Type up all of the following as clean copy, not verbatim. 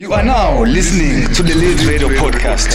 You are now listening to the Lead Radio podcast.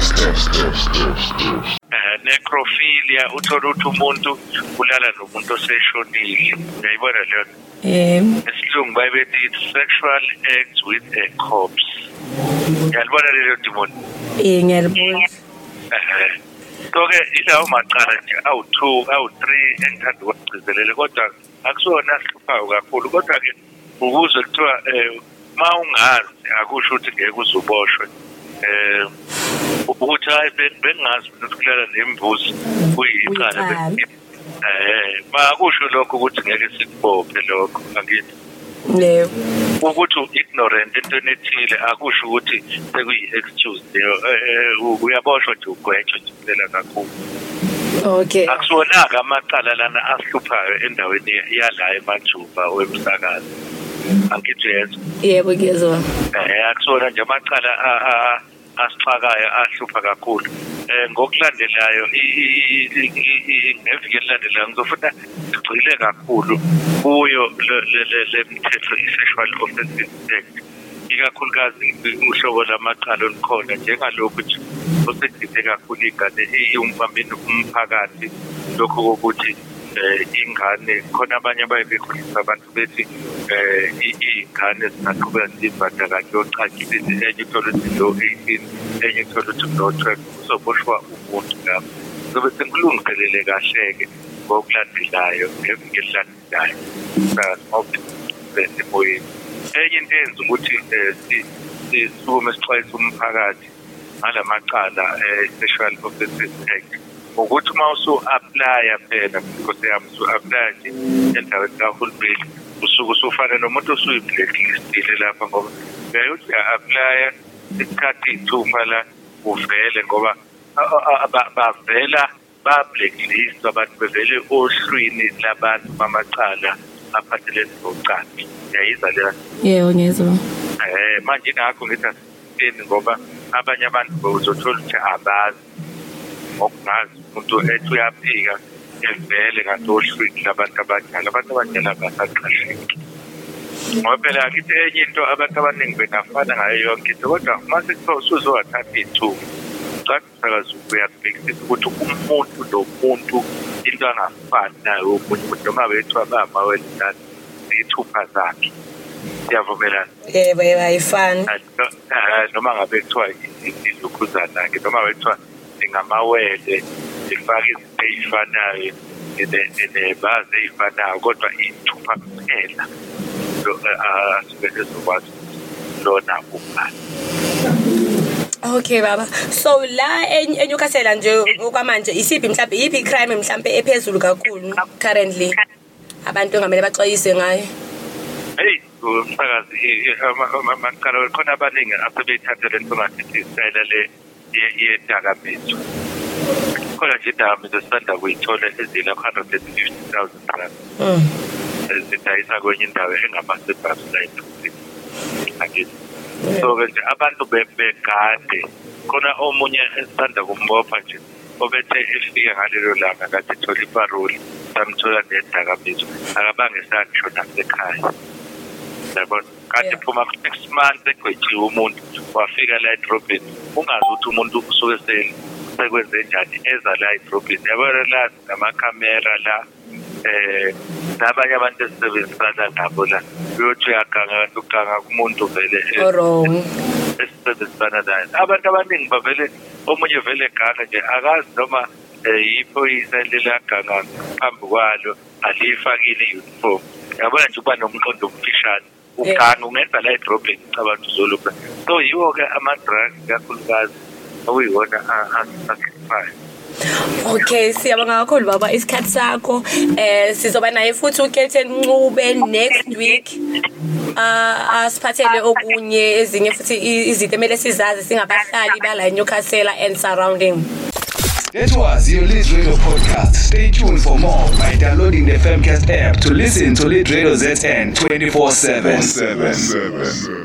Necrophilia uthola ukuthi umuntu ulala nomuntu oseshonile. Uyayibona leyo? Esilungu bayibethi sexual acts with a corpse. Uyalibona leyo demon? Ngiyalibona. So-ke ilawo maqala nje awu-2 awu-3 engithanda ukugcizelele kodwa akusona ahluphayo kakhulu kodwa-ke ukuze kuthiwa ma ungazi akusho ukuthi ngeke uzuboshwe ukuthi hayi bengazi ukuthi kulala nembuzi kuyicala ma akusho lokho ukuthi ngeke sikubophe lokho angithi yebo ukuthi ignorant entweni ethile akusho ukuthi sekuyi-excuse uyaboshwa nje ugwetshwe nje kuphela kakhulu. Okay. Akusona-ke amacala lana ahluphayo endaweni yala eMajuba wemsakazi. Angithi yenza. Yebo ngiyezwa. Akusona nje amacala asixakayo ahlupha kakhulu. Ngokulandelayo ngeviki elilandelayo ngizofuna sigxile kakhulu kuyo le mthetho i-Sexual Offences Act. Ikakhulukazi uhlobo lamacala olukhona njengalokhu nje osedide kakhulu ingane iyumphambini umphakathi lokho kokuthi ingane khona abanye abayekhohlisa abantu bethi iy'ngane zingaqhubeka zibandakanye yochakile enye uthola ukuthi lo 18 enye uthola ukuthi lo 12 uzoboshwa umuntu lapho. Zobe sengikulungiselele kahle-ke ngokulandelayo ngeviki elilandelayo emoyeni. Enye into eyenza ukuthi sisukume sixwayise umphakathi ngalamacala Sexual Offences Act ukuthi uma usu-aplya phela because yami usu-aplya nje endaweni kahulumeni usuke usufane nomuntu osuyi-blacklistile lapha ngoba uyayothi uya-aplya isikhathi iy'thupha la uvele ngoba bavela ba-blacklist abantu bevele ohlwini labantu bamacala aphathelene nocansi. Uyayizwa leyo? Yebo ngiyezwa. Manje ngakho ngithi asitheni ngoba abanye abantu uzothola ukuthi abazi ngokungazi umuntu ethi uyaphika evele ngasohlwini labantu abadala. Abantu abadala basaqasheki ngoba phela akithi enye into abantu abaningi bengafana ngayo yonke into kodwa uma sekuthiwa usuzowathatha iy'thunga ucacisa uyakubhekisisa ukuthi umuntu nomuntu into angafani nayo omunye umuntu noma bethiwa bamawelidala iy'thupha zakhe. Siyavumelana? Yebo ayifani. Noma ngabe kuthiwa ilukhuzana-ke noma bethiwa ngamawele ifake izinto ey'fanayo nebazi ey'fanayo kodwa iy'thupha kuphela asuke ezokwazi lona ubani. Okay baba. So la eNewcastle nje okwamanje isiphi mhlawumbe iyiphi crime mhlawumbe ephezulu kakhulu currently abantu ngamele baxwayise ngayo? Hey umsakazi amacala khona abaningi asebeyithathele into ngathi isitayela le yedakamizwa. Khona nje idakamizwa sisanda kuyithola ezila 150,000 rand. Zidayisa kwenye indawo engamasebhaslayini. Angithi so-ke nje abantu begade khona omunye esisanda kumbopha nje obethe efika ngalelo langa kade ethola iparoli samthola nedakamizwa akabange sangisho nasekhaya. Yabona kade phuma 6 months egwetshiwe umuntu wafika la edrobheni ungazi ukuthi umuntu usuke sekwenze njani eza la edrobheni. Yabona la namakhamera la nabanye abantu esisebenzisana nabo la uyothi uyaganga ukuganga kumuntu vele esisebenzisana naye. Abantu abaningi bavele omunye vele eganga nje akazi noma yiphoyisa lelaganga phambi kwalo aliyifakile i-uniform. Yabona nje uba nomqondo omfishane uganga ungenza la edrobheni ucabantu uzolupha. So yiwo-ke ama-drugs kakhulukazi okuyiwona ahluphayo. Okay siyabonga kakhulu baba isikhathi sakho sizoba naye futhi uKethen Ncube next week asiphathele okunye ezinye futhi izinto emele sizazi singabahlali bala eNewcastle and surrounding. That was your Lead Radio podcast. Stay tuned for more by downloading the Femcast app to listen to Lead Radio ZN 24/7.